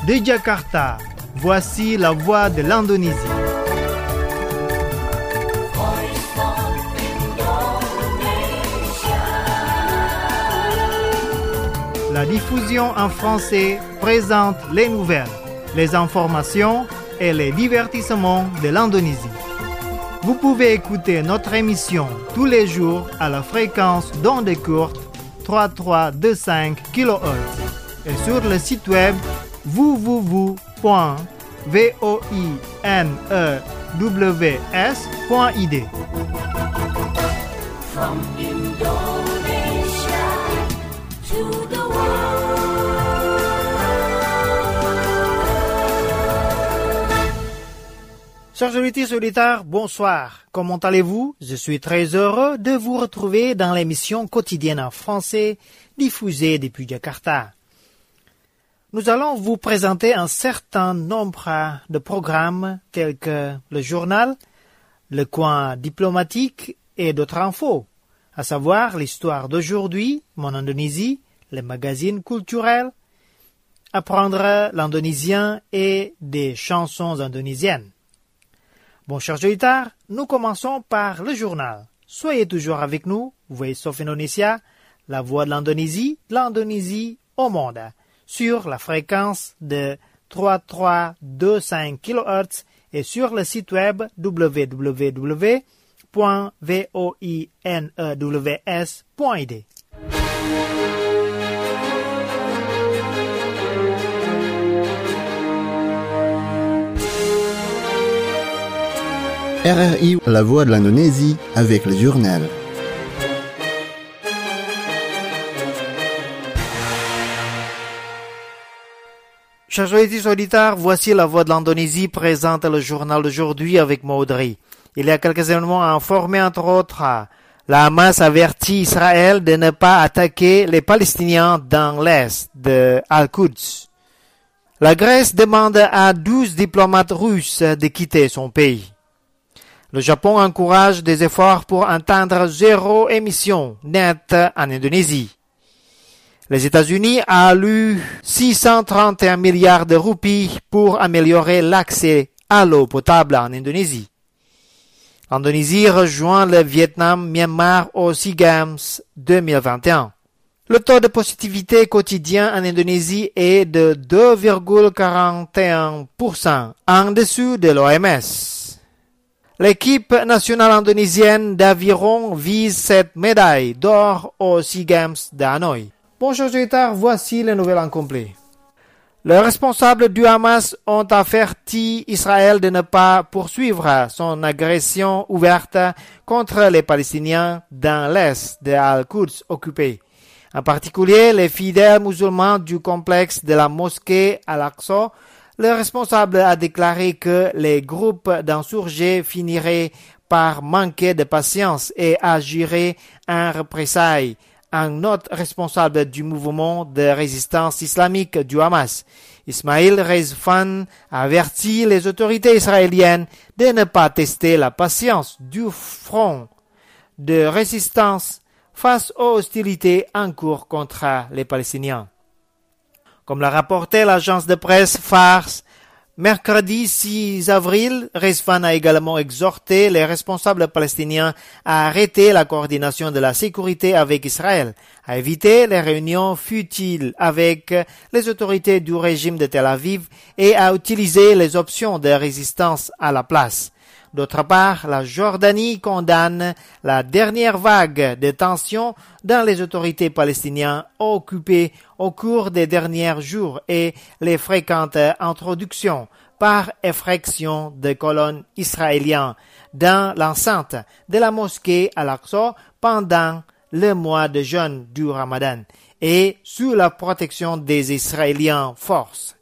De Jakarta, voici la voix de l'Indonésie. La diffusion en français présente les nouvelles, les informations et les divertissements de l'Indonésie. Vous pouvez écouter notre émission tous les jours à la fréquence d'ondes courtes 3325 kHz et sur le site web www.voinews.id. From Indonesia to the world. Chers auditeurs, bonsoir. Comment allez-vous? Je suis très heureux de vous retrouver dans l'émission quotidienne en français diffusée depuis Jakarta. Nous allons vous présenter un certain nombre de programmes tels que le journal, le coin diplomatique et d'autres infos, à savoir l'histoire d'aujourd'hui, mon Indonésie, les magazines culturels, apprendre l'indonésien et des chansons indonésiennes. Bon, chers auditeurs, nous commençons par le journal. Soyez toujours avec nous, Voice of Indonesia, la voix de l'Indonésie au monde, sur la fréquence de 3325 kHz et sur le site web www.voinews.id. RRI, la voix de l'Indonésie, avec le journal. Chers auditeurs, voici la voix de l'Indonésie présente le journal d'aujourd'hui avec Maudry. Il y a quelques événements à informer, entre autres. La Hamas avertit Israël de ne pas attaquer les Palestiniens dans l'est de Al-Quds. La Grèce demande à 12 diplomates russes de quitter son pays. Le Japon encourage des efforts pour atteindre zéro émission nette en Indonésie. Les États-Unis allouent 631 milliards de roupies pour améliorer l'accès à l'eau potable en Indonésie. L'Indonésie rejoint le Vietnam, Myanmar au SEA Games 2021. Le taux de positivité quotidien en Indonésie est de 2,41%, en dessous de l'OMS. L'équipe nationale indonésienne d'aviron vise 7 médailles d'or au SEA Games de Hanoï. Bonjour auditeurs, voici les nouvelles en complet. Les responsables du Hamas ont averti Israël de ne pas poursuivre son agression ouverte contre les Palestiniens dans l'est de Al-Quds occupé. En particulier, les fidèles musulmans du complexe de la mosquée Al-Aqsa. Le responsable a déclaré que les groupes d'insurgés finiraient par manquer de patience et agiraient en représailles. Un autre responsable du mouvement de résistance islamique du Hamas, Ismail Rezvan, a averti les autorités israéliennes de ne pas tester la patience du front de résistance face aux hostilités en cours contre les Palestiniens. Comme l'a rapporté l'agence de presse Fars, mercredi 6 avril, Rezvan a également exhorté les responsables palestiniens à arrêter la coordination de la sécurité avec Israël, à éviter les réunions futiles avec les autorités du régime de Tel Aviv et à utiliser les options de résistance à la place. D'autre part, la Jordanie condamne la dernière vague de tensions dans les autorités palestiniennes occupées au cours des derniers jours et les fréquentes introductions par effraction de colonnes israéliennes dans l'enceinte de la mosquée Al-Aqsa pendant le mois de jeûne du Ramadan et sous la protection des Israéliens forces.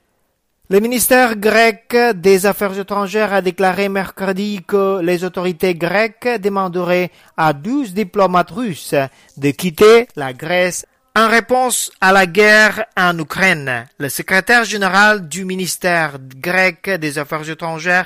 Le ministère grec des Affaires étrangères a déclaré mercredi que les autorités grecques demanderaient à 12 diplomates russes de quitter la Grèce en réponse à la guerre en Ukraine. Le secrétaire général du ministère grec des Affaires étrangères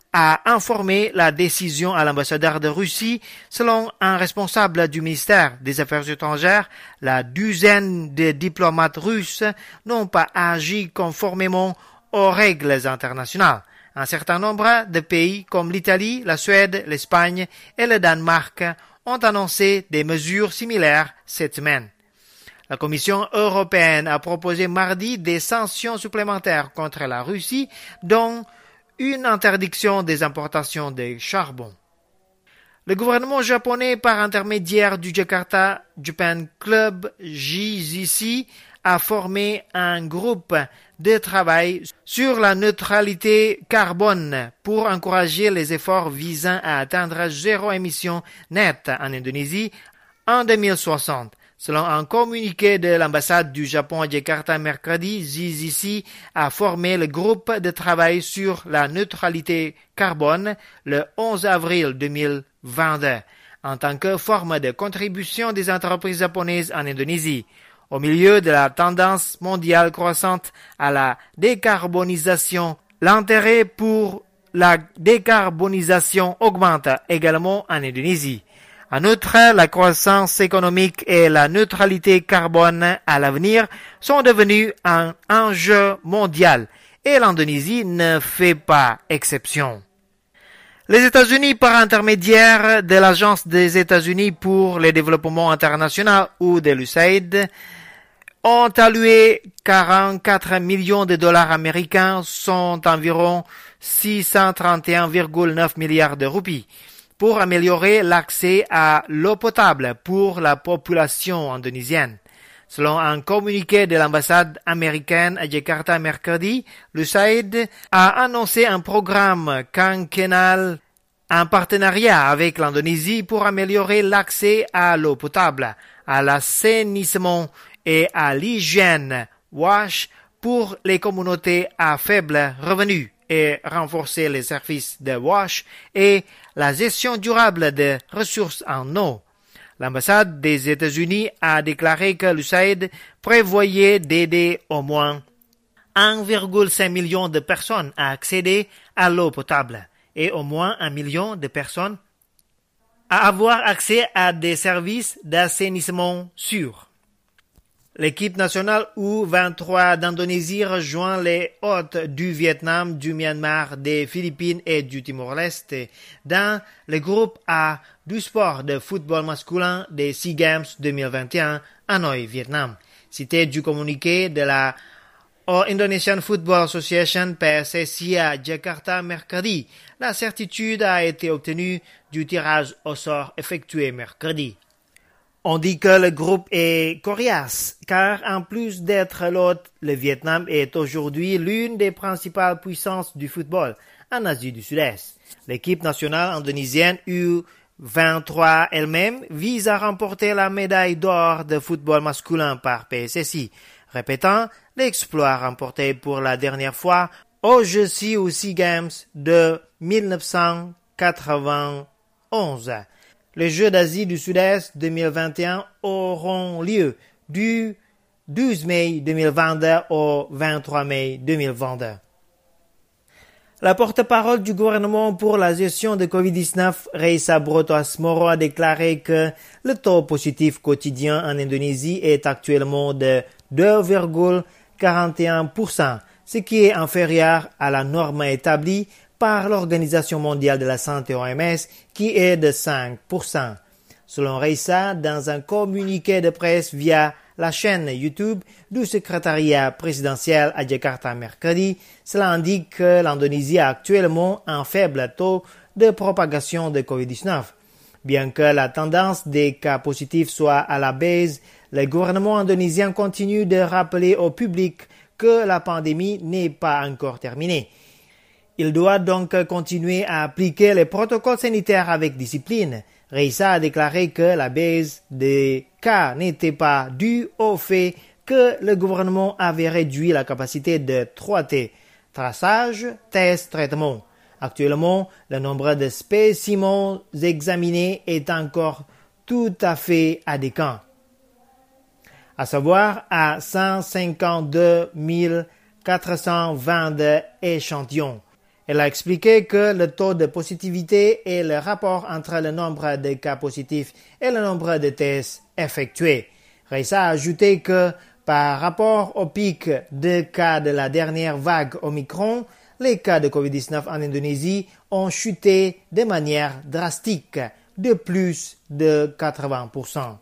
a informé la décision à l'ambassadeur de Russie. Selon un responsable du ministère des Affaires étrangères, la douzaine de diplomates russes n'ont pas agi conformément aux règles internationales. Un certain nombre de pays comme l'Italie, la Suède, l'Espagne et le Danemark ont annoncé des mesures similaires cette semaine. La Commission européenne a proposé mardi des sanctions supplémentaires contre la Russie, dont une interdiction des importations de charbon. Le gouvernement japonais, par intermédiaire du Jakarta Japan Club JZC, a formé un groupe de travail sur la neutralité carbone pour encourager les efforts visant à atteindre zéro émission nette en Indonésie en 2060. Selon un communiqué de l'ambassade du Japon à Jakarta mercredi, JZC a formé le groupe de travail sur la neutralité carbone le 11 avril 2022 en tant que forme de contribution des entreprises japonaises en Indonésie. Au milieu de la tendance mondiale croissante à la décarbonisation, l'intérêt pour la décarbonisation augmente également en Indonésie. En outre, la croissance économique et la neutralité carbone à l'avenir sont devenus un enjeu mondial et l'Indonésie ne fait pas exception. Les États-Unis, par intermédiaire de l'Agence des États-Unis pour le développement international ou de l'USAID, ont alloué 44 millions de dollars américains, sont environ 631,9 milliards de roupies, pour améliorer l'accès à l'eau potable pour la population indonésienne. Selon un communiqué de l'ambassade américaine à Jakarta mercredi, l'USAID a annoncé un programme quinquennal en partenariat avec l'Indonésie pour améliorer l'accès à l'eau potable, à l'assainissement et à l'hygiène WASH pour les communautés à faible revenu et renforcer les services de WASH et la gestion durable des ressources en eau. L'ambassade des États-Unis a déclaré que l'USAID prévoyait d'aider au moins 1,5 million de personnes à accéder à l'eau potable et au moins 1 million de personnes à avoir accès à des services d'assainissement sûrs. L'équipe nationale U23 d'Indonésie rejoint les hôtes du Vietnam, du Myanmar, des Philippines et du Timor-Leste dans le groupe A du sport de football masculin des SEA Games 2021 à Hanoi, Vietnam. Cité du communiqué de la Indonesian Football Association PSSI à Jakarta mercredi, la certitude a été obtenue du tirage au sort effectué mercredi. On dit que le groupe est coriace, car en plus d'être l'hôte, le Vietnam est aujourd'hui l'une des principales puissances du football en Asie du Sud-Est. L'équipe nationale indonésienne U23 elle-même vise à remporter la médaille d'or de football masculin par PSSI, répétant l'exploit remporté pour la dernière fois aux Jeux SEA Games de 1991. Les Jeux d'Asie du Sud-Est 2021 auront lieu du 12 mai 2022 au 23 mai 2022. La porte-parole du gouvernement pour la gestion de Covid-19, Reysa Broto Asmoro, a déclaré que le taux positif quotidien en Indonésie est actuellement de 2,41%, ce qui est inférieur à la norme établie par l'Organisation mondiale de la santé OMS qui est de 5%. Selon Reysa, dans un communiqué de presse via la chaîne YouTube du secrétariat présidentiel à Jakarta mercredi, cela indique que l'Indonésie a actuellement un faible taux de propagation de Covid-19. Bien que la tendance des cas positifs soit à la baisse, le gouvernement indonésien continue de rappeler au public que la pandémie n'est pas encore terminée. Il doit donc continuer à appliquer les protocoles sanitaires avec discipline. Reysa a déclaré que la baisse des cas n'était pas due au fait que le gouvernement avait réduit la capacité de 3T, traçage, test, traitement. Actuellement, le nombre de spécimens examinés est encore tout à fait adéquat, à savoir à 152 422 échantillons. Elle a expliqué que le taux de positivité est le rapport entre le nombre de cas positifs et le nombre de tests effectués. Raissa a ajouté que, par rapport au pic de cas de la dernière vague Omicron, les cas de COVID-19 en Indonésie ont chuté de manière drastique, de plus de 80%.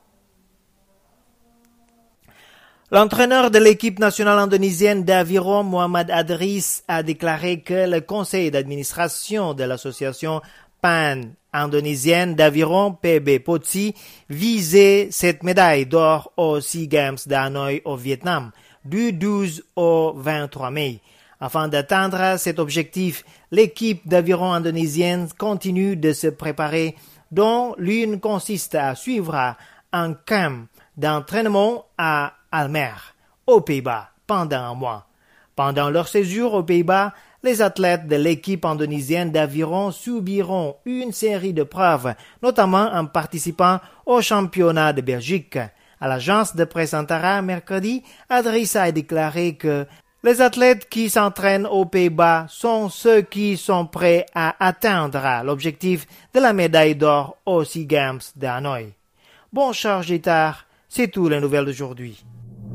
L'entraîneur de l'équipe nationale indonésienne d'aviron, Muhammad Adris, a déclaré que le conseil d'administration de l'association pan-indonésienne d'aviron, PB POTSI, visait cette médaille d'or aux SEA Games d'Hanoï au Vietnam, du 12 au 23 mai. Afin d'atteindre cet objectif, l'équipe d'aviron indonésienne continue de se préparer, dont l'une consiste à suivre un camp d'entraînement à Almere, aux Pays-Bas, pendant un mois. Pendant leur séjour aux Pays-Bas, les athlètes de l'équipe indonésienne d'aviron subiront une série de preuves, notamment en participant au championnat de Belgique. À l'agence de presse Antara mercredi, Adris a déclaré que les athlètes qui s'entraînent aux Pays-Bas sont ceux qui sont prêts à atteindre l'objectif de la médaille d'or aux SEA Games de Hanoï. Bon charge tard, c'est tout les nouvelles d'aujourd'hui.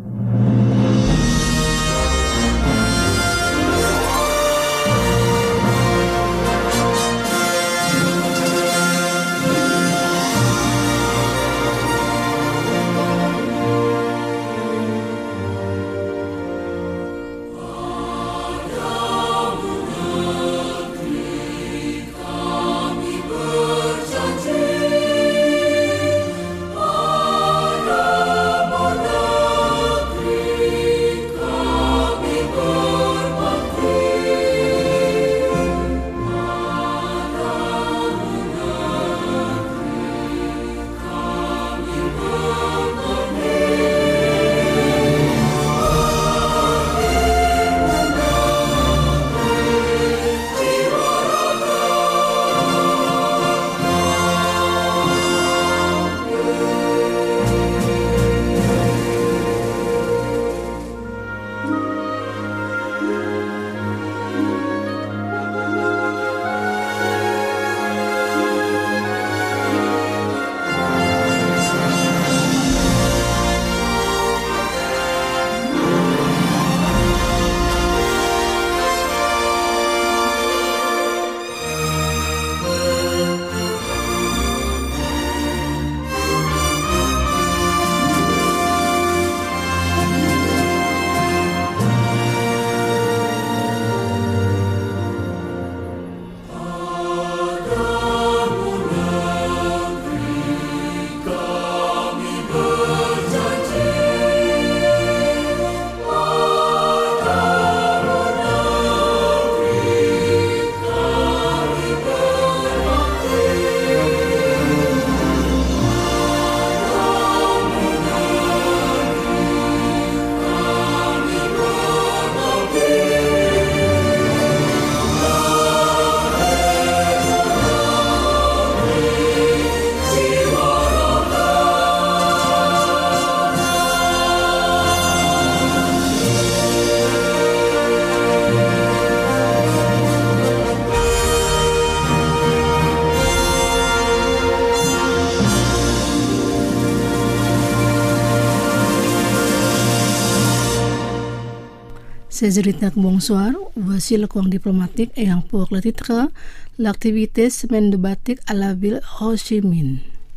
Ces héritages bonsoir, voici le cours diplomatique ayant pour le titre l'activité Semaine de Batik à la ville Ho Chi Minh.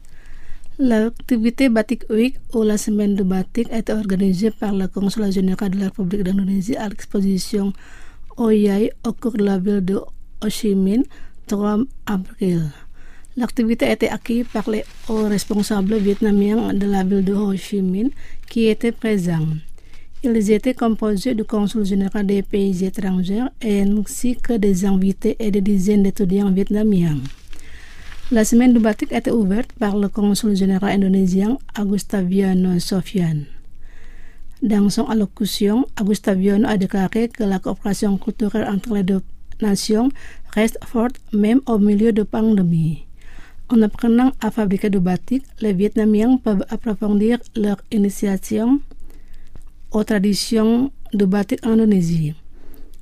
L'activité Batik Week ou la Semaine de Batik est organisée par le Consulat général de la République d'Indonésie à l'exposition Oyai au cours de la ville de Ho Chi Minh, 3 avril. L'activité a été accueillie par les hauts responsables vietnamiens de la ville de Ho Chi Minh qui étaient présents. Ils étaient composés du consul général des pays étrangers ainsi que des invités et des dizaines d'étudiants vietnamiens. La semaine du batik a été ouverte par le consul général indonésien Agustaviano Sofian. Dans son allocution, Agustaviano a déclaré que la coopération culturelle entre les deux nations reste forte même au milieu de pandémie. En apprenant à fabriquer du batik, les Vietnamiens peuvent approfondir leur initiation aux traditions de batik en Indonésie.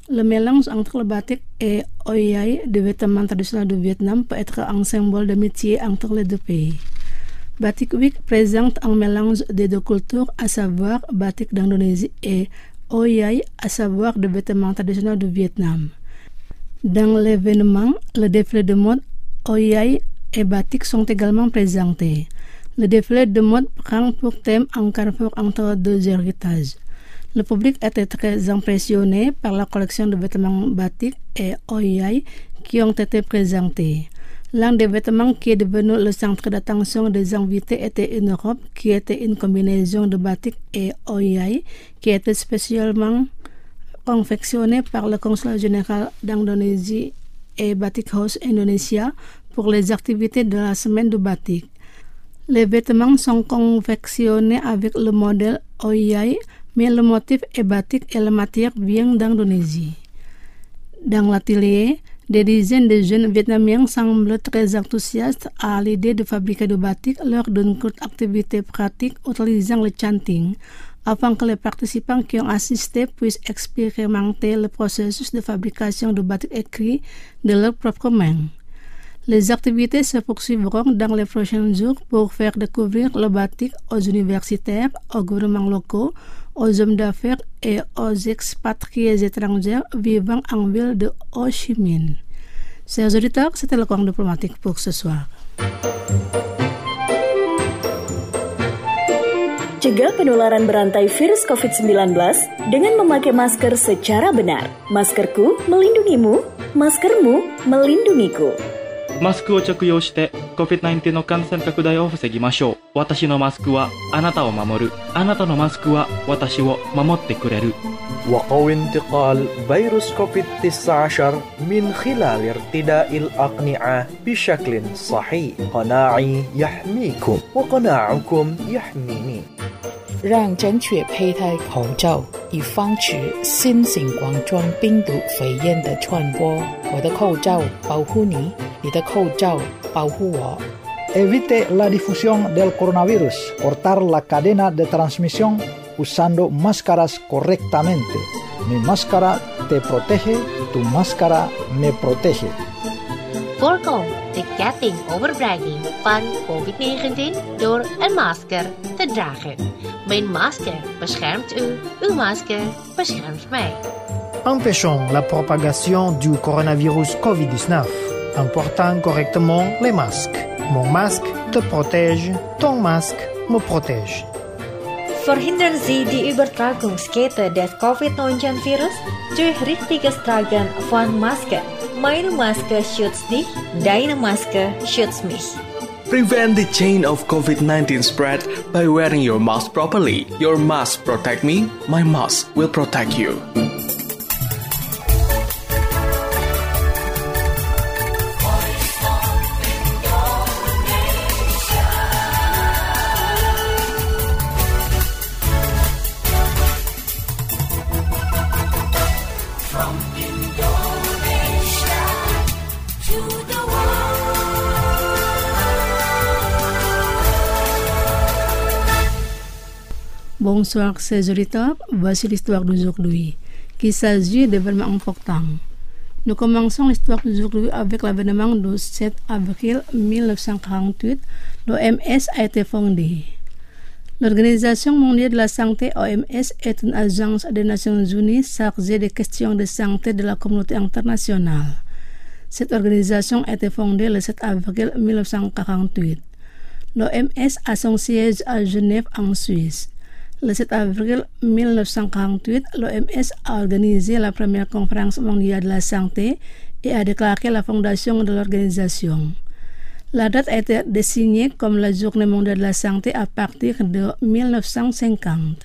Le mélange entre le batik et oyai, des vêtements traditionnels du Vietnam, peut être un symbole d'amitié entre les deux pays. Batik Week présente un mélange des deux cultures, à savoir batik d'Indonésie et oyai, à savoir des vêtements traditionnels du Vietnam. Dans l'événement, le défilé de mode oyai et batik sont également présentés. Le défilé de mode prend pour thème un carrefour entre deux héritages. Le public était très impressionné par la collection de vêtements batik et oyai qui ont été présentés. L'un des vêtements qui est devenu le centre d'attention des invités était une robe qui était une combinaison de batik et oyai qui était spécialement confectionnée par le consulat général d'Indonésie et Batik House Indonesia pour les activités de la semaine du batik. Les vêtements sont confectionnés avec le modèle oyai, mais le motif est batik et la matière vient d'Indonésie. Dans l'atelier, des dizaines de jeunes Vietnamiens semblent très enthousiastes à l'idée de fabriquer du batik lors d'une courte activité pratique utilisant le chanting, afin que les participants qui ont assisté puissent expérimenter le processus de fabrication du batik écrit de leurs propres mains. Les activités se poursuivront dans les prochains jours pour faire découvrir le batik aux universitaires, aux gouvernements locaux, aux hommes d'affaires et aux expatriés étrangers vivant en ville de Ho Chi Minh. Chers auditeurs, c'était le coin diplomatique pour ce soir. Cegah penularan berantai virus COVID-19 dengan memakai masker secara benar. Maskerku melindungimu, maskermu melindungiku. マスクを着用して COVID-19 の感染拡大を防ぎましょう。私のマスクはあなたを守る。あなたのマスクは私を守ってくれる。 وقوي انتقال فيروس كوفيد-19 من خلال ارتداء الأقنعة بشكل صحيح. قناعي يحميكم وقناعكم يحميني. 让正确佩戴口罩，以防止新型冠状病毒肺炎的传播。我的口罩保护你，你的口罩保护我。 Evite la difusión del coronavirus. Cortar la cadena de transmisión usando máscaras correctamente. Mi máscara te protege, tu máscara me protege. Voorkom de ketting overbrenging van COVID-19 door een masker te dragen. Mijn masker beschermt u, uw masker beschermt mij. Empêchons la propagation du coronavirus COVID-19 en portant correctement les masques. Mon masque te protège, ton masque me protège. Verhindern Sie die Übertragungskette des Covid-19-Virus durch richtiges Tragen von Masken. Meine Maske schützt dich, deine Maske schützt mich. Prevent the chain of COVID-19 spread by wearing your mask properly. Your mask protect me, my mask will protect you. Bonsoir, chers auditeurs. Voici l'histoire d'aujourd'hui, qui s'agit d'événements importants. Nous commençons l'histoire d'aujourd'hui avec l'événement du 7 avril 1948. L'OMS a été fondée. L'Organisation mondiale de la santé, OMS, est une agence des Nations unies chargée des questions de santé de la communauté internationale. Cette organisation a été fondée le 7 avril 1948. L'OMS a son siège à Genève, en Suisse. Le 7 avril 1948, l'OMS a organisé la première conférence mondiale de la santé et a déclaré la fondation de l'organisation. La date a été désignée comme la Journée mondiale de la santé à partir de 1950.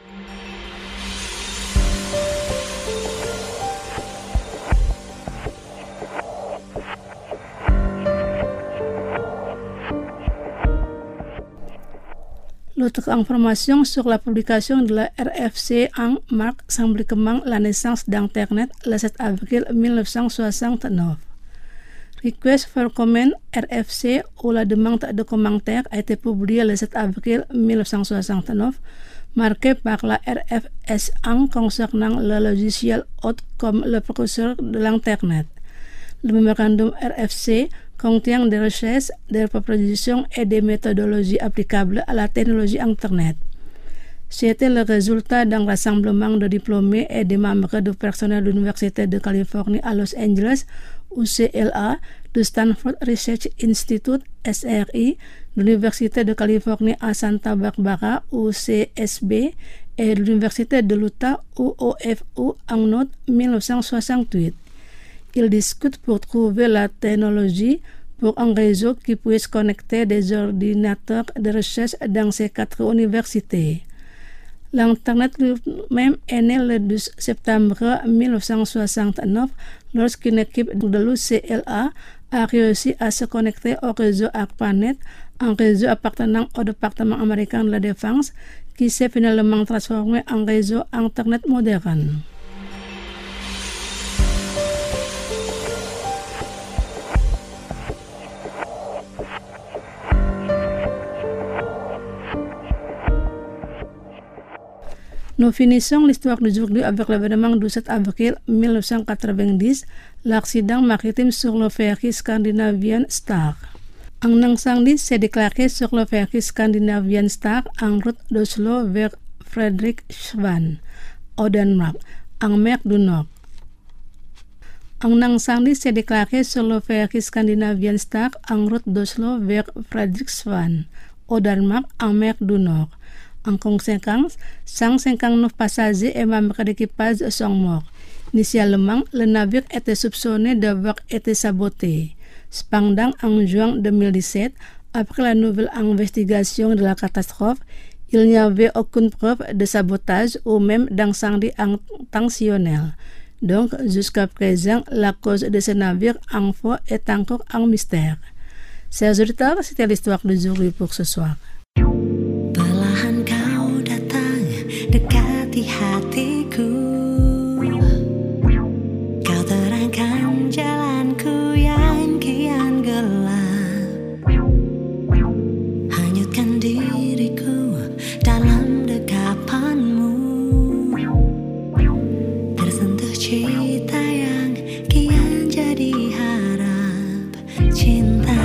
L'autre information sur la publication de la RFC marque symboliquement la naissance d'Internet le 7 avril 1969. Request for Comment RFC ou la demande de commentaires a été publiée le 7 avril 1969 marqué par la RFS1 concernant le logiciel hôte comme le processeur de l'Internet. Le mémorandum RFC contient des recherches, des propositions et des méthodologies applicables à la technologie Internet. C'était le résultat d'un rassemblement de diplômés et de membres du personnel de l'Université de Californie à Los Angeles, UCLA, de Stanford Research Institute, SRI, de l'Université de Californie à Santa Barbara, UCSB, et de l'Université de l'Utah, UOFU, en août 1968. Ils discutent pour trouver la technologie pour un réseau qui puisse connecter des ordinateurs de recherche dans ces 4 universités. L'Internet lui-même est né le 12 septembre 1969 lorsqu'une équipe de l'UCLA a réussi à se connecter au réseau ARPANET, un réseau appartenant au département américain de la Défense qui s'est finalement transformé en réseau Internet moderne. Nous finissons l'histoire d'aujourd'hui avec l'événement du 7 avril 1990, l'accident maritime sur le ferry Scandinavian Star. Un incendie s'est déclaré sur le ferry Scandinavian Star en route d'Oslo vers Frederikshavn, au Danemark, en mer du Nord. Un incendie s'est déclaré sur le ferry Scandinavian Star en route d'Oslo vers Frederikshavn, au Danemark, en mer du Nord. En conséquence, 159 passagers et membres d'équipage sont morts. Initialement, le navire était soupçonné d'avoir été saboté. Cependant, en juin 2017, après la nouvelle investigation de la catastrophe, il n'y avait aucune preuve de sabotage ou même d'incendie intentionnel. Donc, jusqu'à présent, la cause de ce navire en feu est encore un mystère. Chers auditeurs, c'était l'histoire d'aujourd'hui pour ce soir. Perlahan kau datang dekati hatiku, kau terangkan jalanku yang kian gelap, hanyutkan diriku dalam dekapanmu, tersentuh cita yang kian jadi harap, cinta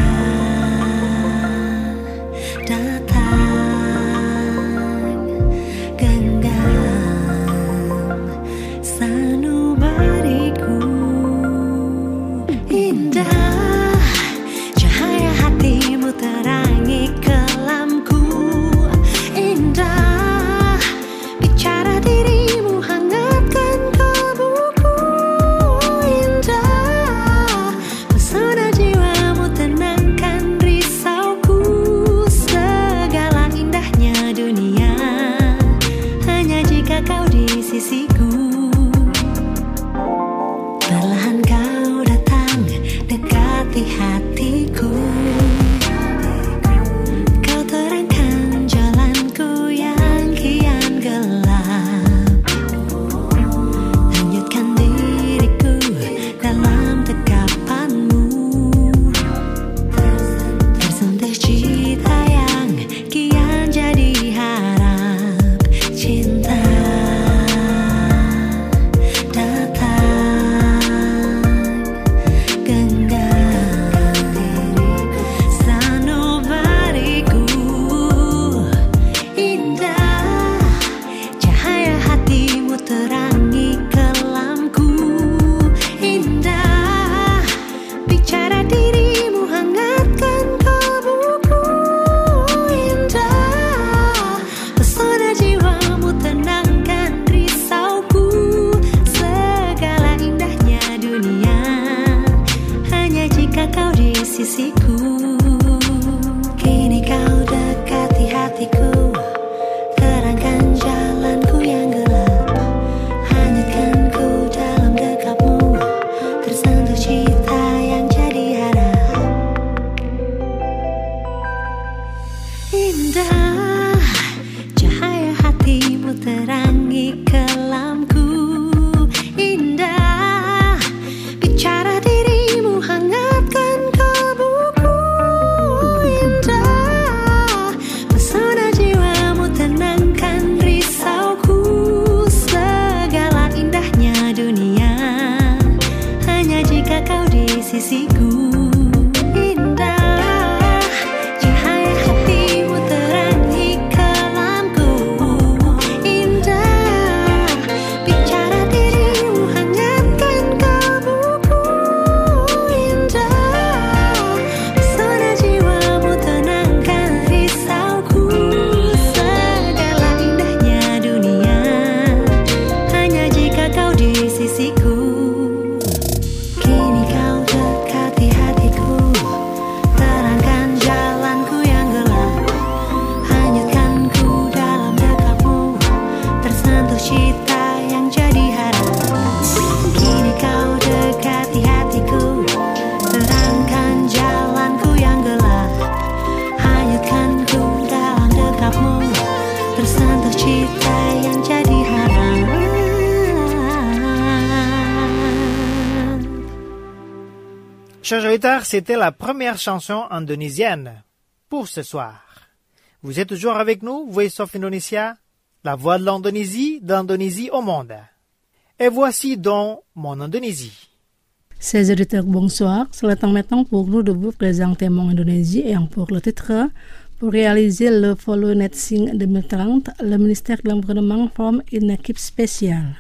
Chers auditeurs, c'était la première chanson indonésienne pour ce soir. Vous êtes toujours avec nous, Voice of Indonesia, la voix de l'Indonésie au monde. Et voici donc mon Indonésie. Chers auditeurs, bonsoir. C'est le temps maintenant pour nous de vous présenter mon Indonésie et pour le titre. Pour réaliser le Follow Netsing 2030, le ministère de l'Environnement forme une équipe spéciale.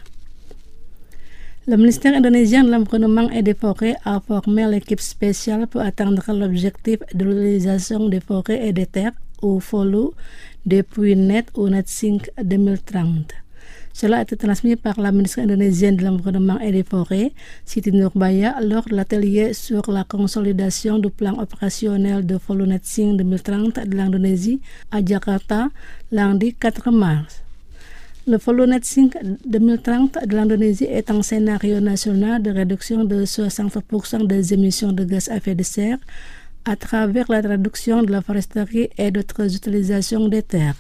Le ministère indonésien de l'Environnement et des Forêts a formé l'équipe spéciale pour atteindre l'objectif de l'utilisation des forêts et des terres au Follow depuis Net ou Netsing 2030. Cela a été transmis par la ministre indonésienne de l'Environnement et des Forêts, Siti Nurbaya, lors de l'atelier sur la consolidation du plan opérationnel de Follow Netsing 2030 de l'Indonésie à Jakarta, lundi 4 mars. Le Follow Netsing 2030 de l'Indonésie est un scénario national de réduction de 60% des émissions de gaz à effet de serre à travers la réduction de la foresterie et d'autres utilisations des terres.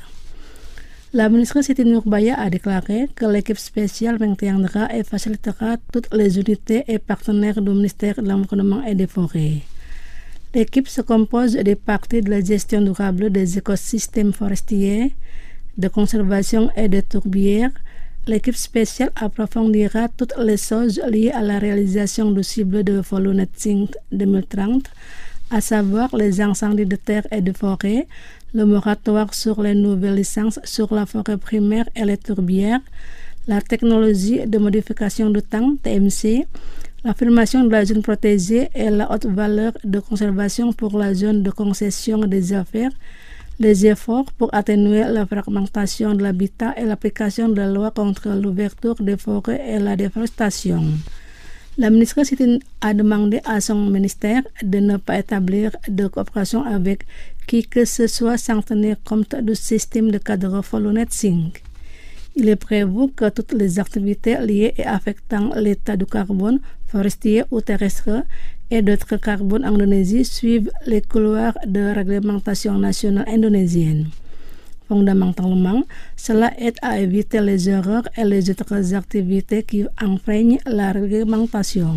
La ministre Siti Nurbaya a déclaré que l'équipe spéciale maintiendra et facilitera toutes les unités et partenaires du ministère de l'Environnement et des Forêts. L'équipe se compose des parties de la gestion durable des écosystèmes forestiers, de conservation et de tourbières. L'équipe spéciale approfondira toutes les choses liées à la réalisation du cible de Follow Netsing 2030, à savoir les incendies de terre et de forêt, le moratoire sur les nouvelles licences sur la forêt primaire et les tourbières, la technologie de modification de temps, TMC, l'affirmation de la zone protégée et la haute valeur de conservation pour la zone de concession des affaires, les efforts pour atténuer la fragmentation de l'habitat et l'application de la loi contre l'ouverture des forêts et la déforestation. La ministre Siti a demandé à son ministère de ne pas établir de coopération avec qui que ce soit sans tenir compte du système de cadre Follow Netsing. Il est prévu que toutes les activités liées et affectant l'état du carbone forestier ou terrestre et d'autres carbones en Indonésie suivent les couloirs de réglementation nationale indonésienne. Fondamentalement, cela aide à éviter les erreurs et les autres activités qui enfreignent la réglementation.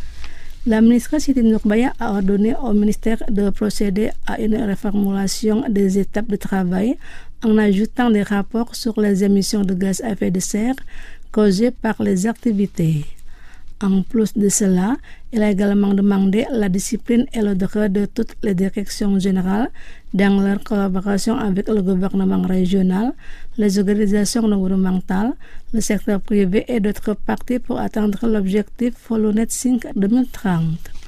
La ministre Siti Nurbaya a ordonné au ministère de procéder à une reformulation des étapes de travail en ajoutant des rapports sur les émissions de gaz à effet de serre causées par les activités. En plus de cela, il a également demandé la discipline et le droit de toutes les directions générales dans leur collaboration avec le gouvernement régional, les organisations gouvernementales, le secteur privé et d'autres parties pour atteindre l'objectif Follow Netsing 2030.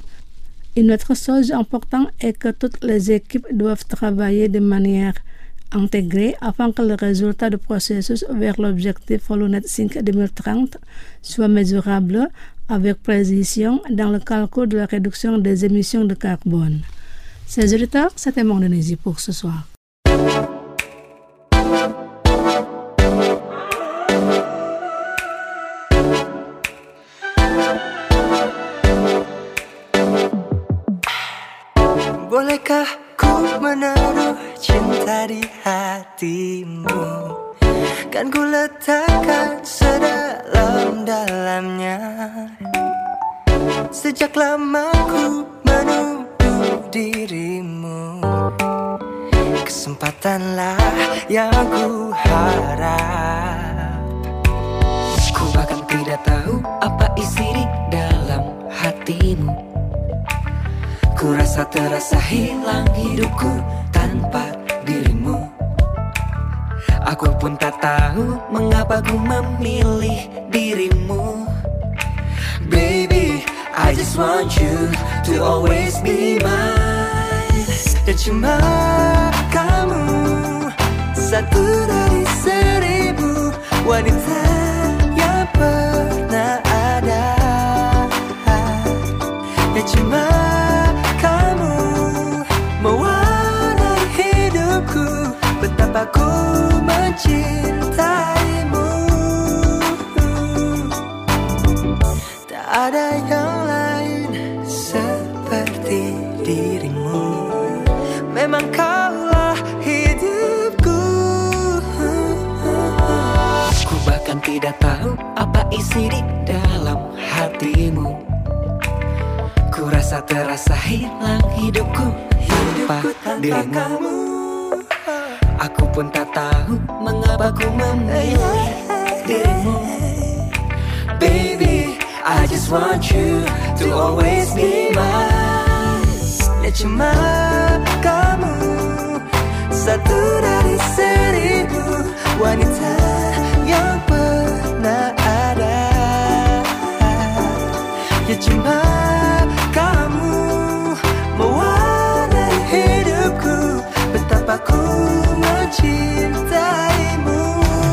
Une autre chose importante est que toutes les équipes doivent travailler de manière intégrée afin que le résultat du processus vers l'objectif Follow Netsing 2030 soit mesurable avec précision dans le calcul de la réduction des émissions de carbone. Chers auditeurs, c'était mon Indonésie pour ce soir. Bolehkah ku menaruh cinta di hatimu? Kan ku letakkan sedalam-dalamnya. Sejak lama ku menunggu dirimu. Kesempatanlah yang ku harap. Ku bahkan tidak tahu apa isi di dalam hatimu. Ku rasa terasa hilang hidupku tanpa dirimu. Aku pun tak tahu mengapa ku memilih dirimu. Baby, I just want you to always be mine. Dan cuma kamu, satu dari 1000 wanita yang pernah ada. Dan cuma kamu mewarnai hidupku, betapa ku mencintaimu. Tak ada yang lain seperti dirimu. Memang kaulah hidupku. Ku bahkan tidak tahu apa isi di dalam hatimu. Ku Ku rasa terasa hilang hidupku tanpa dirimu. Aku pun tak tahu mengapa ku memilih dirimu. Baby, I just want you to always be mine. Ya cuma kamu, satu dari 1000 wanita yang pernah ada. Ya cuma kamu mewarnai hidupku, betapa ku mencintaimu.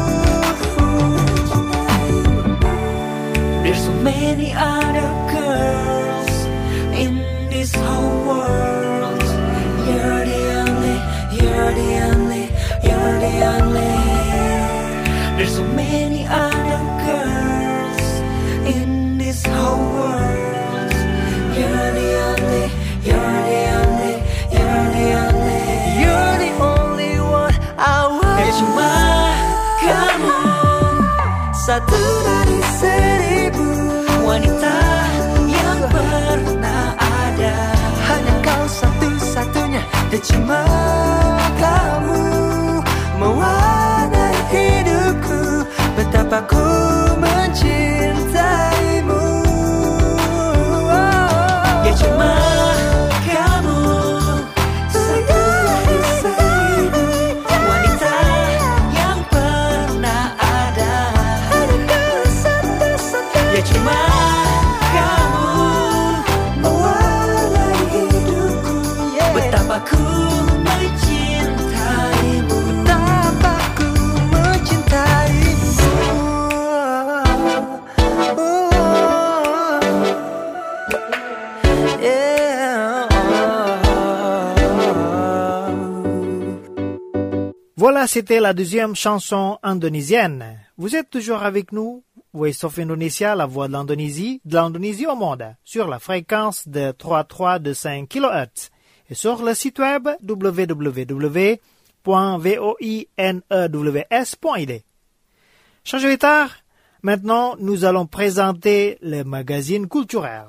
There's so many other girls in this whole world. You're the only, you're the only, you're the only. There's so many other girls in this whole world. You're the only, you're the only, you're the only. You're the only one I want. Cuma kamu, satu dari 1000 wanita yang pernah ada. Hanya kau satu-satunya, dan cuma kamu mewarnai hidupku, betapa ku mencintaimu. Ya cuma kamu, satu dari 1000 wanita yang pernah ada. Ya cuma kamu mewarnai hidupku, betapa ku mencintaimu, betapa ku mencintaimu. Voilà, c'était la deuxième chanson indonésienne. Vous êtes toujours avec nous, Voice of Indonesia, la voix de l'Indonésie au monde, sur la fréquence de 3325 kHz et sur le site web www.voinews.id. Chers auditeurs, maintenant nous allons présenter le magazine culturel.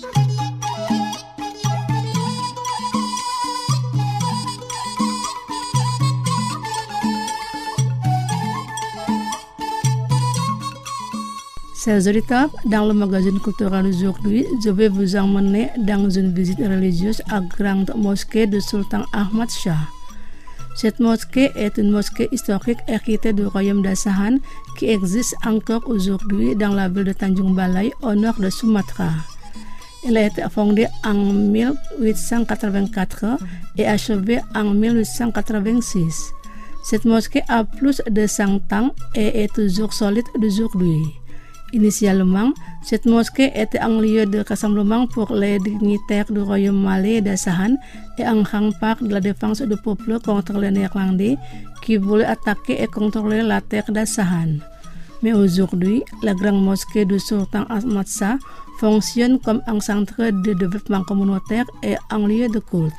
Chers auditeurs, dans le magazine culturel d'aujourd'hui, je vais vous emmener dans une visite religieuse à Grande Mosquée de Sultan Ahmad Shah. Cette mosquée est une mosquée historique héritée du royaume d'Asahan qui existe encore aujourd'hui dans la ville de Tanjung Balai au nord de Sumatra. Elle a été fondée en 1884 et achevée en 1886. Cette mosquée a plus de 100 ans et est toujours solide d'aujourd'hui. Initialement, cette mosquée était un lieu de rassemblement pour les dignitaires du royaume malais d'Asahan et un rempart de la défense du peuple contre les Néerlandais qui voulaient attaquer et contrôler la terre d'Asahan. Mais aujourd'hui, la grande mosquée du Sultan Ahmad Shah fonctionne comme un centre de développement communautaire et un lieu de culte.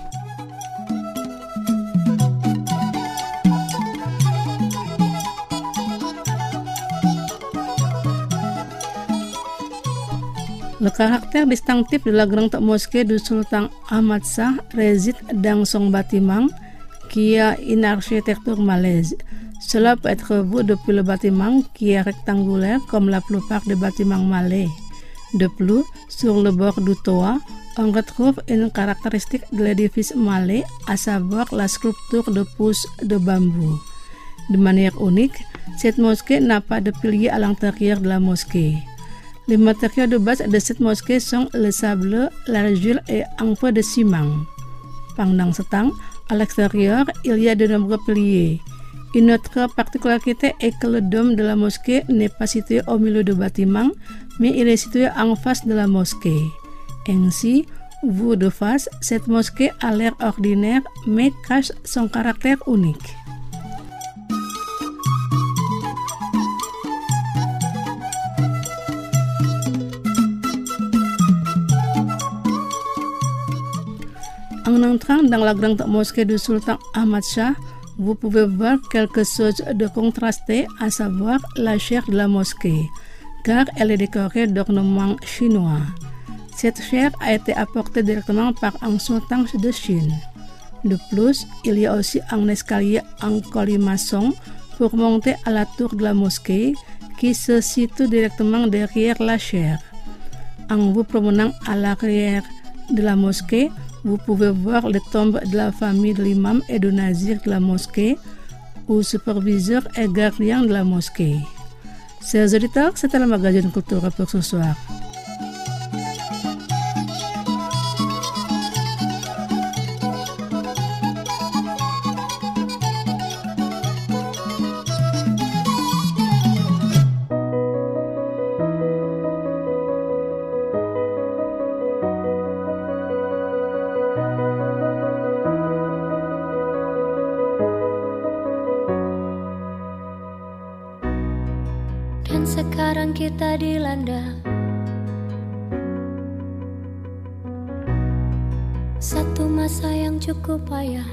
Le caractère distinctif de la grande mosquée du Sultan Ahmad Shah réside dans son bâtiment qui a une architecture malaise. Cela peut être vu depuis le bâtiment qui est rectangulaire comme la plupart des bâtiments malais. De plus, sur le bord du toit, on retrouve une caractéristique de l'édifice malais, à savoir la sculpture de pousses de bambou. De manière unique, cette mosquée n'a pas de pilier à l'intérieur de la mosquée. Les matériaux de base de cette mosquée sont le sable, l'argile et un peu de ciment. Pendant ce temps, à l'extérieur, il y a de nombreux piliers. Une autre particularité est que le dôme de la mosquée n'est pas situé au milieu du bâtiment, mais il est situé en face de la mosquée. Ainsi, vu de face, cette mosquée a l'air ordinaire, mais cache son caractère unique. En entrant dans la grande mosquée du Sultan Ahmad Shah, vous pouvez voir quelque chose de contrasté, à savoir la chaire de la mosquée, car elle est décorée d'ornements chinois. Cette chair a été apportée directement par un sultan de Chine. De plus, il y a aussi un escalier en colimaçon pour monter à la tour de la mosquée qui se situe directement derrière la chaire. En vous promenant à l'arrière de la mosquée, vous pouvez voir les tombes de la famille de l'imam et du nazir de la mosquée ou superviseur et gardien de la mosquée. Chers auditeurs, c'était le magazine Culture pour ce soir. Dan sekarang kita dilanda satu masa yang cukup payah.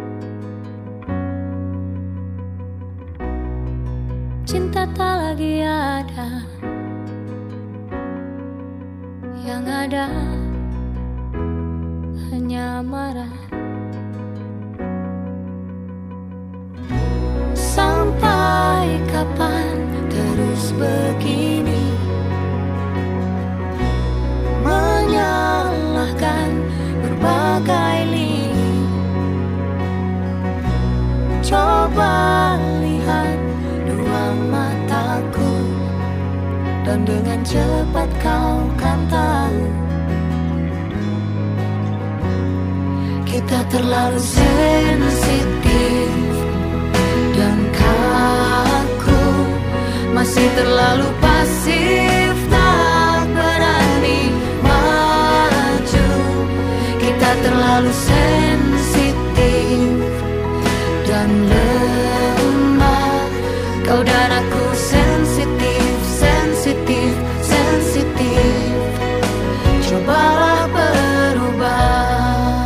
Cinta tak lagi ada, yang ada hanya marah. Sampai kapan terus begini, menyalahkan berbagai lini. Coba lihat dua mataku, dan dengan cepat kau kan tahu kita terlalu sensitif. Dan kaku masih terlalu pasif, tak berani maju. Kita terlalu sensitif dan lemah. Kau dan aku sensitif, sensitif, sensitif. Cobalah berubah.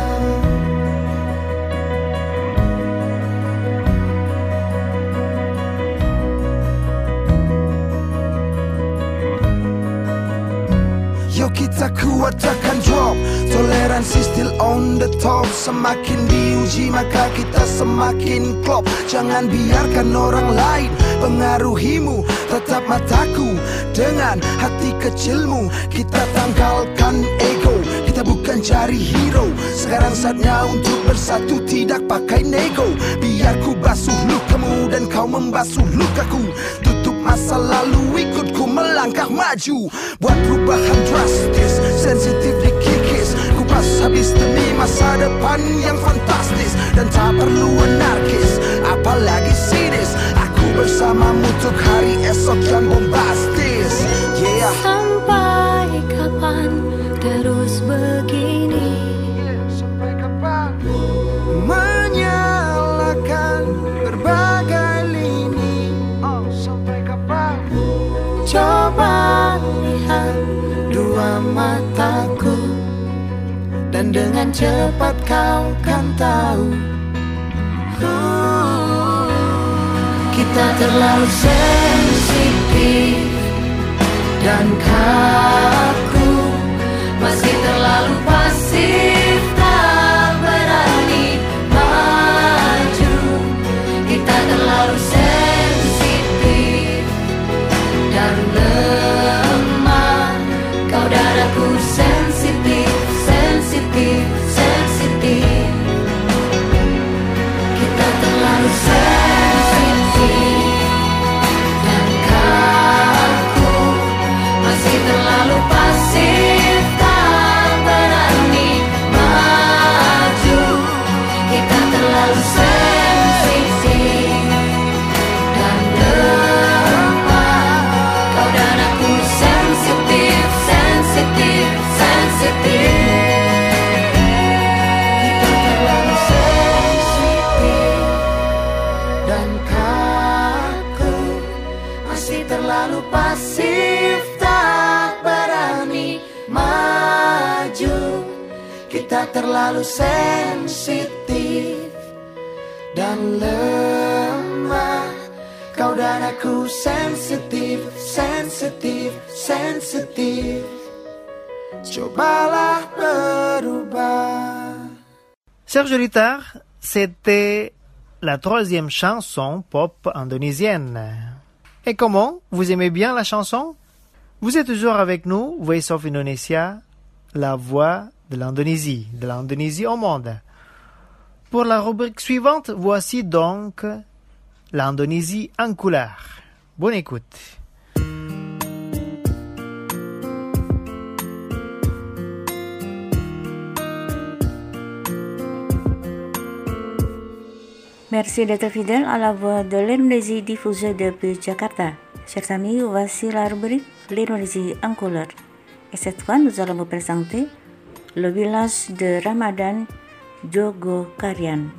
Yuk kita kuat takkan drop, toleransi still on the top. Semakin diuji maka kita semakin klop. Jangan biarkan orang lain pengaruhimu. Tetap mataku dengan hati kecilmu. Kita tanggalkan ego, kita bukan cari hero. Sekarang saatnya untuk bersatu, tidak pakai nego. Biar ku basuh lukamu dan kau membasuh lukaku. Tutup masa lalu, ikutku melangkah maju. Buat perubahan drastis, sensitif dikikis. Kupas habis demi masa depan yang fantastis. Dan tak perlu anarkis, apalagi sinis. Aku bersamamu untuk hari esok yang bombastis. Yeah. Sampai kapan terus begini? Sampai kapan? Menyalakan berbagai lini. Sampai kapan? Coba lihat dua mataku, dan dengan cepat kau kan tahu kita terlalu sensitif dan kaku, masih terlalu pasif, tak berani maju. Kita terlalu sensitif dan lemah. Kau dan aku sensitif, sensitif, sensitif. Kita terlalu sensitif dan kaku, masih terlalu pasif, tak berani maju. Kita terlalu sensitif dan lemah. Kau dan aku sensitif, sensitif, sensitif. Kita terlalu sensitif dan kaku, masih terlalu pasif, tak berani maju. Kita terlalu sensitif dan lemah. Kau dan aku sensitif, sensitif, sensitif. cobalah berubah. Serge Littard, c'était la 3e chanson pop indonésienne. Et comment? Vous aimez bien la chanson? Vous êtes toujours avec nous, Voice of Indonesia, la voix de l'Indonésie au monde. Pour la rubrique suivante, voici donc l'Indonésie en couleur. Bonne écoute. Merci d'être fidèle à la voix de l'Indonésie diffusée depuis Jakarta. Chers amis, voici la rubrique l'Indonésie en couleur. Et cette fois, nous allons vous présenter le village de Ramadan Jogokarian.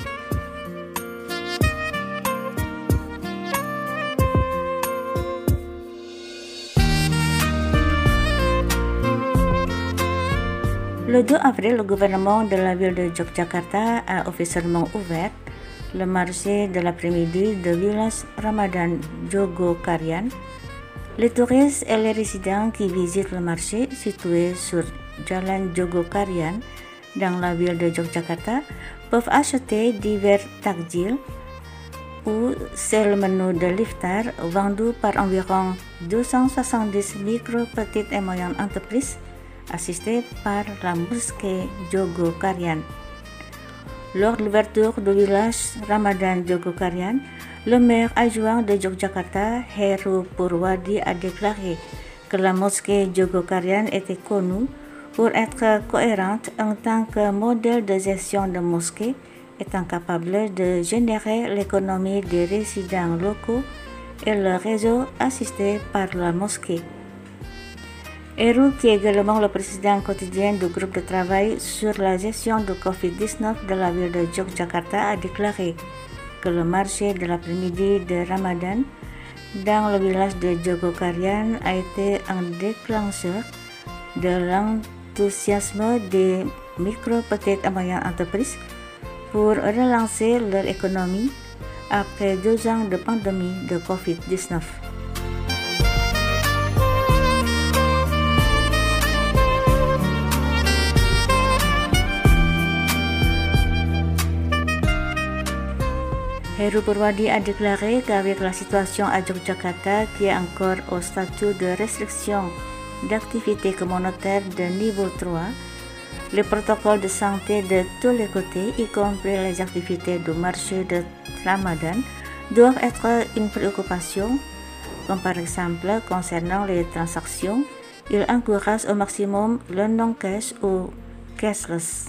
Le 2 avril, le gouvernement de la ville de Yogyakarta a officiellement ouvert le marché de l'après-midi de village Ramadan Jogokarian. Les touristes et les résidents qui visitent le marché situé sur Jalan Jogokarian dans la ville de Yogyakarta peuvent acheter divers takjil ou c'est le menu de l'iftar vendu par environ 270 micro, petites et moyennes entreprises assistées par la mosquée Jogokarian. Lors de l'ouverture du village Ramadan Jogokarian, le maire adjoint de Yogyakarta, Heru Purwadi, a déclaré que la mosquée Jogokarian était connue pour être cohérente en tant que modèle de gestion de mosquée, étant capable de générer l'économie des résidents locaux et le réseau assisté par la mosquée. Heru, qui est également le président quotidien du groupe de travail sur la gestion de Covid-19 de la ville de Yogyakarta, a déclaré que le marché de l'après-midi de Ramadan dans le village de Jogokarian a été un déclencheur de l'enthousiasme des micro, petites et moyennes entreprises pour relancer leur économie après 2 ans de pandémie de Covid-19. Heru Purwadi a déclaré qu'avec la situation à Yogyakarta qui est encore au statut de restriction d'activité communautaire de niveau 3, les protocoles de santé de tous les côtés, y compris les activités du marché de Ramadan, doivent être une préoccupation, comme par exemple concernant les transactions. Il encourage au maximum le non-cash ou cashless.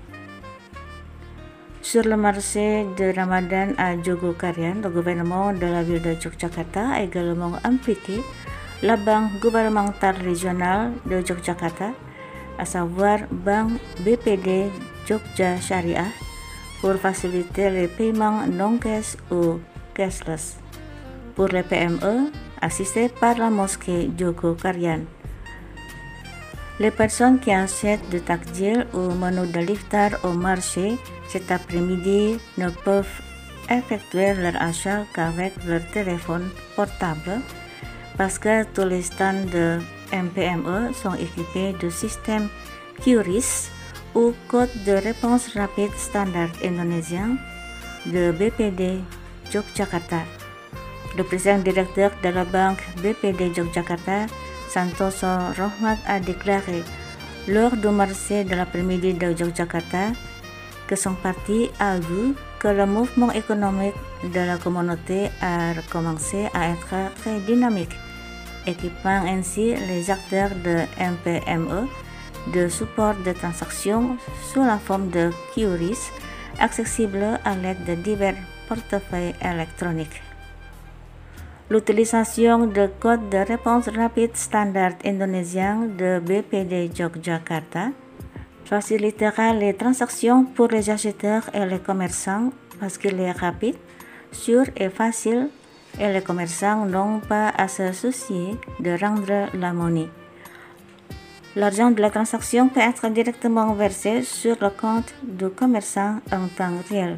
Sur le marché de Ramadan à Jogokarian, le gouvernement de la ville de Yogyakarta a également impliqué la banque gouvernementale régionale de Yogyakarta, à savoir Banque BPD Jogja Syariah, pour faciliter les paiements non-cash ou cashless pour les PME assistés par la mosquée Jogokarian. Les personnes qui achètent de takjil ou menu de l'iftar au marché cet après-midi ne peuvent effectuer leur achat qu'avec leur téléphone portable parce que tous les stands de MPME sont équipés de systèmes QRIS ou code de réponse rapide standard indonésien de BPD Yogyakarta. Le président directeur de la banque BPD Yogyakarta, Santoso Rohmat, a déclaré lors du marché de l'après-midi de Yogyakarta que son parti a vu que le mouvement économique de la communauté a recommencé à être très dynamique, équipant ainsi les acteurs de MPME de support de transactions sous la forme de QRIS accessibles à l'aide de divers portefeuilles électroniques. L'utilisation de code de réponse rapide standard indonésien de BPD Yogyakarta facilitera les transactions pour les acheteurs et les commerçants parce qu'il est rapide, sûr et facile et les commerçants n'ont pas à se soucier de rendre la monnaie. L'argent de la transaction peut être directement versé sur le compte du commerçant en temps réel.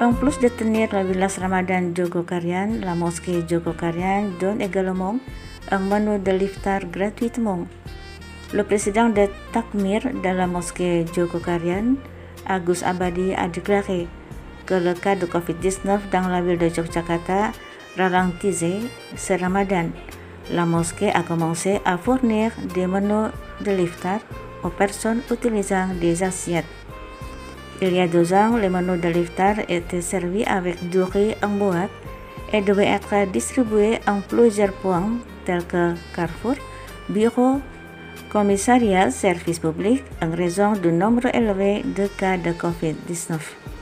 En plus de tenir le village Ramadan Jogokarian, la mosquée Jogokarian donne également un menu de l'iftar gratuitement. Le président de Takmir de la mosquée Jogokarian, Agus Abadi, a déclaré que le cas de Covid-19 dans la ville de Yogyakarta ralentit ce Ramadan. La mosquée a commencé à fournir des menus de l'iftar aux personnes utilisant des assiettes. Il y a 2 ans, les menus de l'iftar étaient servis avec du riz en boîte et devaient être distribués en plusieurs points tels que Carrefour, bureaux, commissariats, services publics en raison du nombre élevé de cas de Covid-19.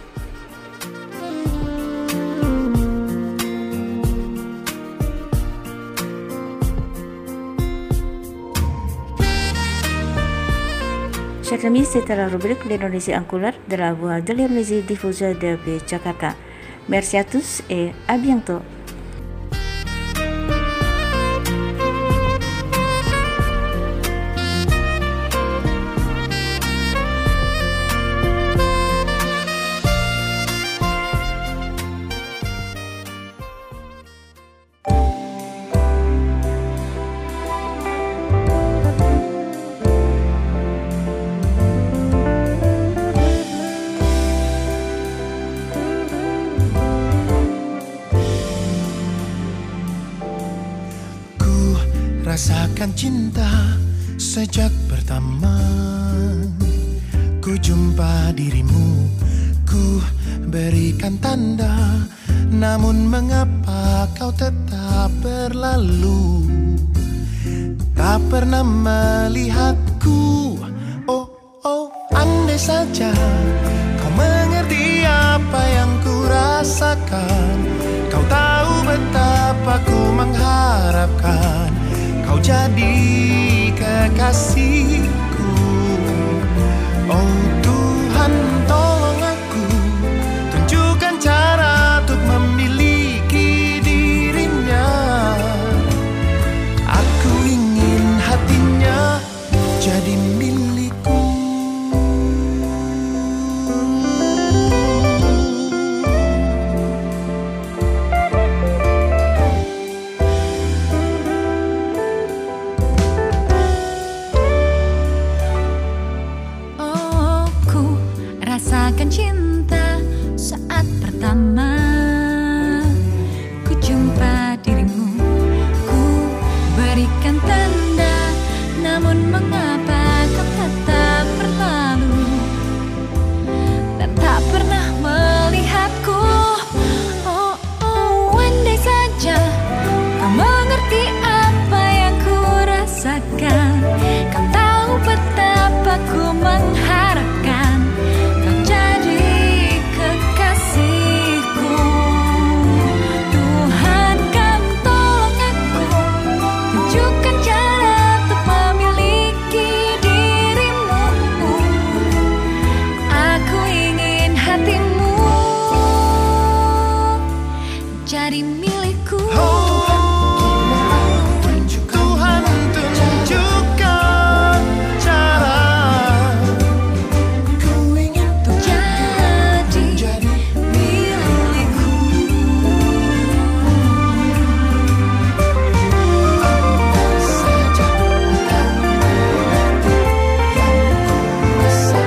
Chers amis, c'était la rubrique l'Indonésie en couleur de la voix de l'Indonésie diffusée depuis Jakarta. Merci à tous et à bientôt. Rasakan cinta sejak pertama ku jumpa dirimu. Ku berikan tanda, namun mengapa kau tetap berlalu? Tak pernah melihatku. Oh, oh, andai saja kau mengerti apa yang ku rasakan. Kau tahu betapa ku mengharapkan kau jadi kekasihku. Oh Tuhan, tolong aku, tunjukkan cara untuk memiliki dirinya. Aku ingin hatinya jadi milikku. Rasakan cinta saat pertama ku jumpa dirimu. Ku berikan tanda, namun mengapa kau tetap berlalu dan tak pernah melihatku. Oh, oh, andai saja kau mengerti apa yang ku rasakan. Kau tahu betapa ku mengharapkan jadi milikku. Tuhan tunjukkan cara. Ku ingin jadi milikku. Saja kau mengerti yang ku rasa.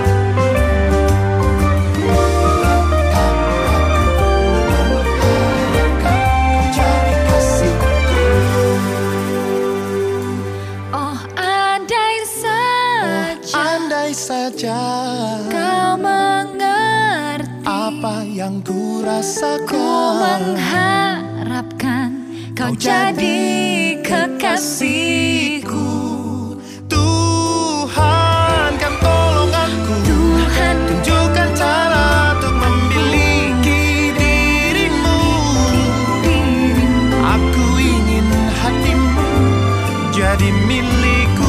Saja kau mengerti apa yang ku rasakan. Ku mengharapkan kau jadi kekasihku. Tuhan, kan tolong aku. Tuhan, tunjukkan cara untuk memiliki dirimu. Aku ingin hatimu jadi milikku.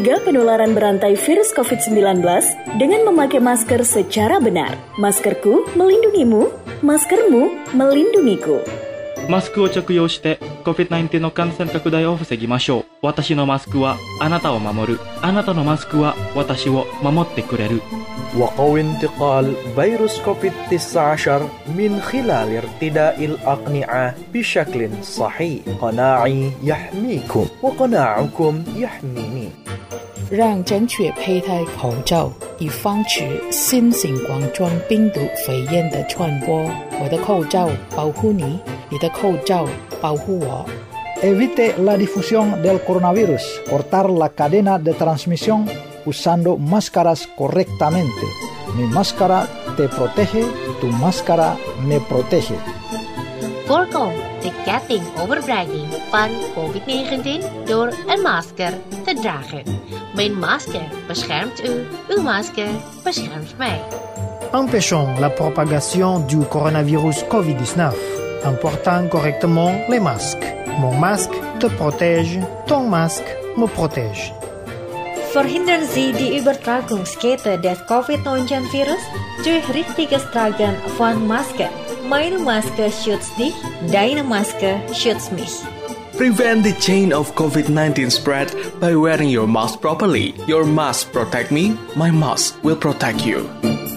mencegah penularan berantai virus COVID-19 dengan memakai masker secara benar. Maskerku melindungimu, maskermu melindungiku. マスクを着用して COVID-19 の感染拡大を防ぎましょう。私のマスクはあなたを守る。あなたのマスクは私を守ってくれる。 وقو انتقال فيروس كوفيد-19 من خلال ارتداء الأقنعة بشكل صحيح. قناعي يحميكم وقناعكم يحميني. 让正确佩戴口罩，以防止新型冠状病毒肺炎的传播。我的口罩保护你，你的口罩保护我。 Evite la difusión del coronavirus. Cortar la cadena de transmisión usando máscaras correctamente. Mi máscara te protege, tu máscara me protege. Voorkom de ketting overbregging van COVID-19 door een masker te dragen. Mijn masker beschermt u, uw masker beschermt mij. Empêchons la propagation du coronavirus COVID-19 en portant correctement les masques. Mon masque te protège, ton masque me protège. Verhindern Sie die Übertragungskette des Covid-19-Virus durch richtiges Tragen von Maske. Meine Maske schützt dich, deine Maske schützt mich. Prevent the chain of COVID-19 spread by wearing your mask properly. Your mask protect me, my mask will protect you.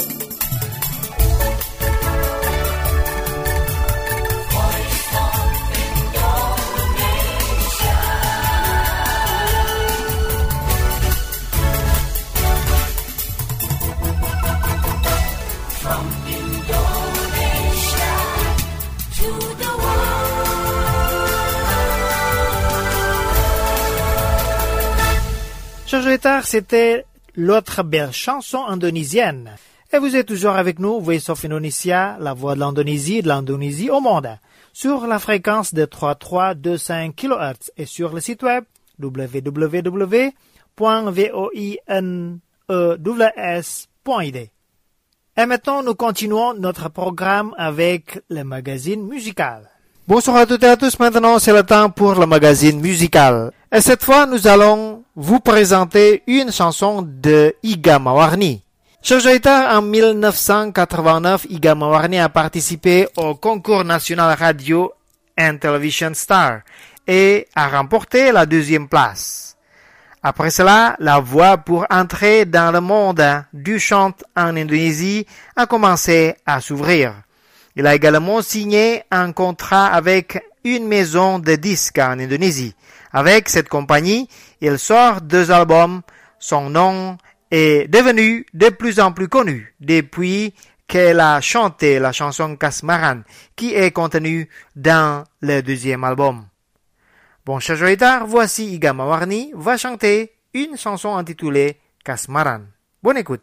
Chers auditeurs, c'était l'autre belle chanson indonésienne. Et vous êtes toujours avec nous, Voice of Indonesia, la voix de l'Indonésie au monde, sur la fréquence de 3325 kHz et sur le site web www.voinews.id. Et maintenant, nous continuons notre programme avec le magazine musical. Bonsoir à toutes et à tous, maintenant c'est le temps pour le magazine musical. Et cette fois, nous allons vous présenter une chanson de Iga Mawarni. Chers auditeurs, en 1989, Iga Mawarni a participé au concours national Radio and Television Star et a remporté la 2e place. Après cela, la voie pour entrer dans le monde du chant en Indonésie a commencé à s'ouvrir. Il a également signé un contrat avec une maison de disques en Indonésie. Avec cette compagnie, il sort 2 albums. Son nom est devenu de plus en plus connu depuis qu'elle a chanté la chanson Kasmaran, qui est contenue dans le 2e album. Bon, chers auditeurs, voici Iga Mawarni va chanter une chanson intitulée Kasmaran. Bonne écoute.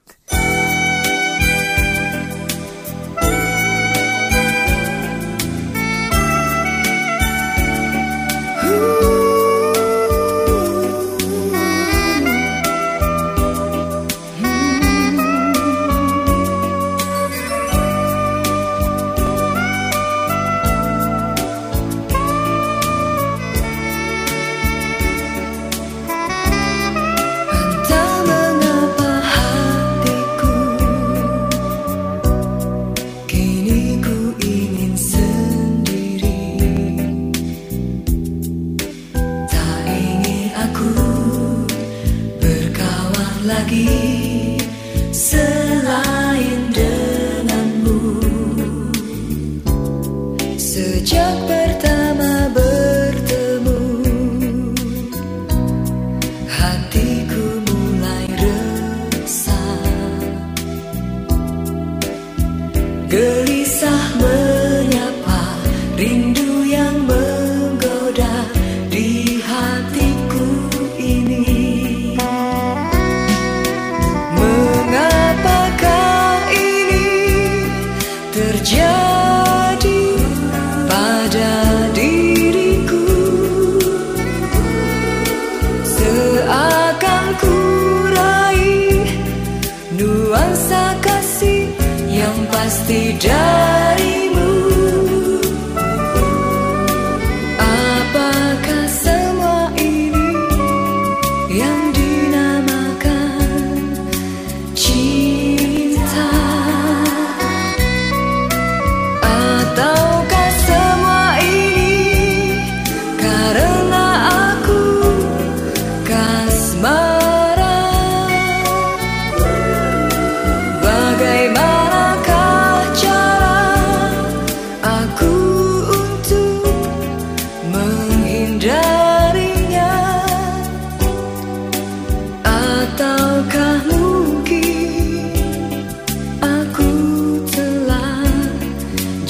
Apakah semua ini yang dinamakan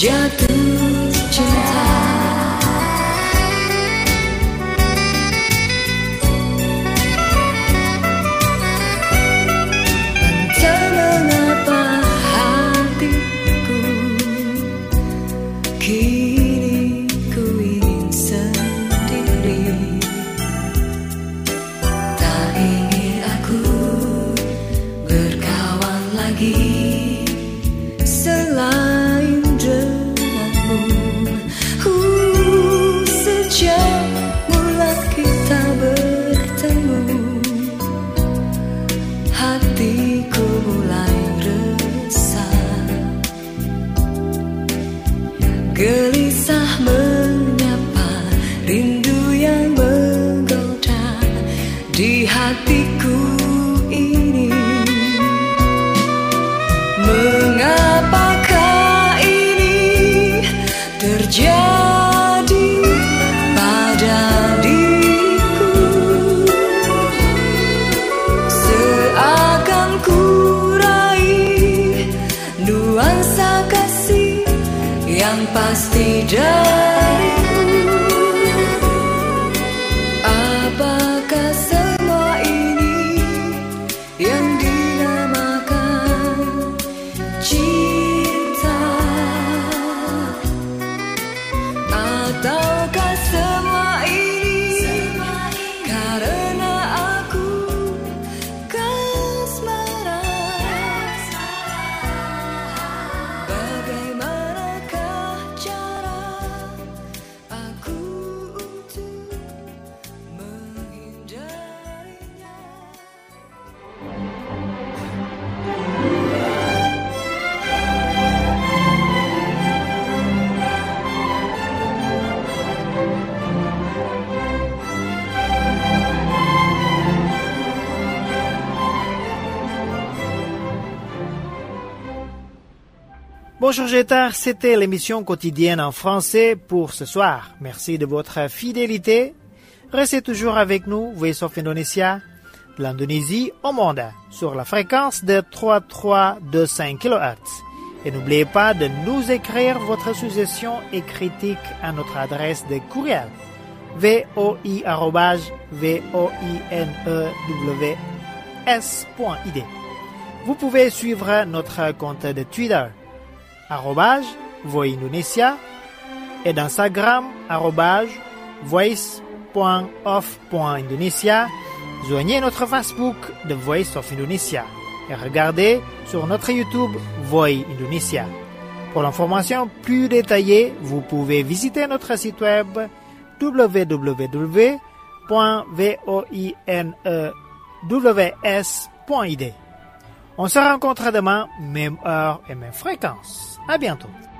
jatuh cinta. Entah mengapa hatiku kini ku ingin sendiri. Tak ingin aku berkawan lagi selain denganmu. Sejak mula kita bertemu, hatiku mulai resah, gelisah menyapa rindu yang menggoda di hatiku ini. Mengapakah ini terjadi pada diriku? Seakan ku raih nuansa kasih yang pasti darimu. Apakah semua ini yang dinamakan cinta? Ataukah semua ini karena aku kasmaran? Bagaimanakah cara aku untuk menghindarinya? Bonjour Gétard, c'était l'émission quotidienne en français pour ce soir. Merci de votre fidélité. Restez toujours avec nous, Voice of Indonesia, de l'Indonésie au monde, sur la fréquence de 3325 kHz. Et n'oubliez pas de nous écrire votre suggestion et critique à notre adresse de courriel voi@voinews.id. Vous pouvez suivre notre compte de Twitter @voindonesia et d'Instagram @voice.of.indonesia. Joignez notre Facebook The Voice of Indonesia et regardez sur notre YouTube Voi Indonesia. Pour l'information plus détaillée, vous pouvez visiter notre site web www.voinews.id. On se rencontre demain, même heure et même fréquence. À bientôt.